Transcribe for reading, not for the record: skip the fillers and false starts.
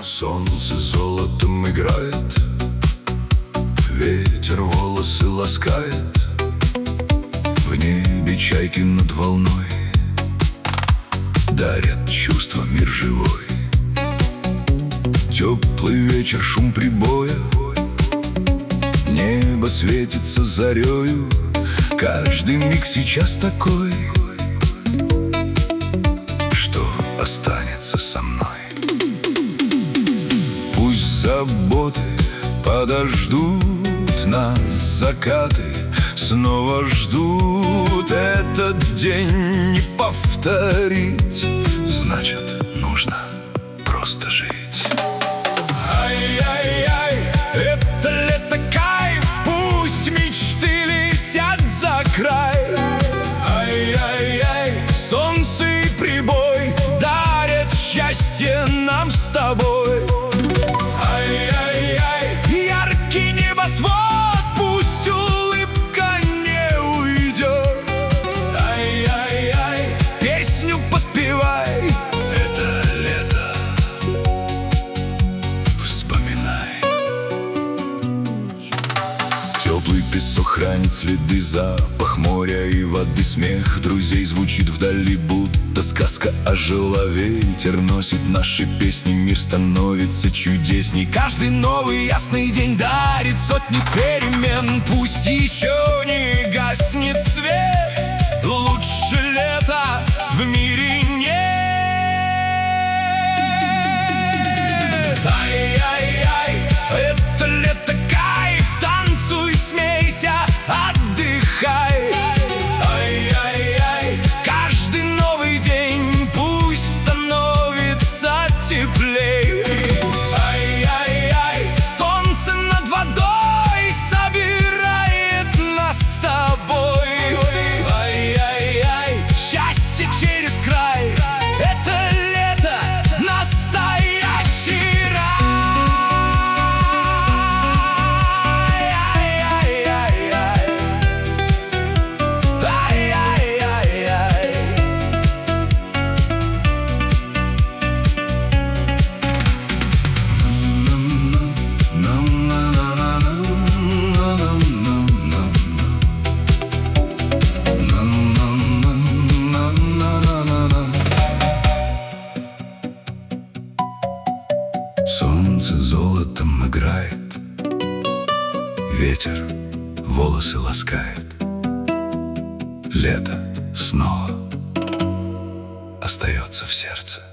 Солнце золотом играет, ветер волосы ласкает, в небе чайки над волной дарят чувство мир живой. Теплый вечер, шум прибоя, небо светится зарею. Каждый миг сейчас такой, что останется со мной. Пусть заботы подождут нас, закаты снова ждут. Этот день не повторить, значит, нужно просто жить. Ай-яй-яй, это лето кайф, пусть мечты летят за край. Ай-яй-яй, солнце и прибой дарят счастье нам с тобой. Ай-яй-яй, яркий небосвод, пусть улыбка не уйдет. Ай-яй-яй, песню подпевай, это лето вспоминай. Теплый песок хранит следы, запах моря и воды, смех друзей звучит вдали, будто сказка ожила. Ветер носит наши песни, мир становится чудесней. Каждый новый ясный день дарит сотни перемен. Пусть еще не гаснет свет, лучше лета в мире нет. Ай-яй-яй, это лето кайф, танцуй, смейся, отдыхай. Ай-яй-яй, каждый новый день пусть становится теплей. Ай-яй-яй, солнце над водой собирает нас с тобой. Ай-яй-яй, счастье через край, это лето настоящий рай. Ай-яй-яй-яй, ай-яй-яй-яй. Солнце золотом играет, ветер волосы ласкает. Лето снова остается в сердце.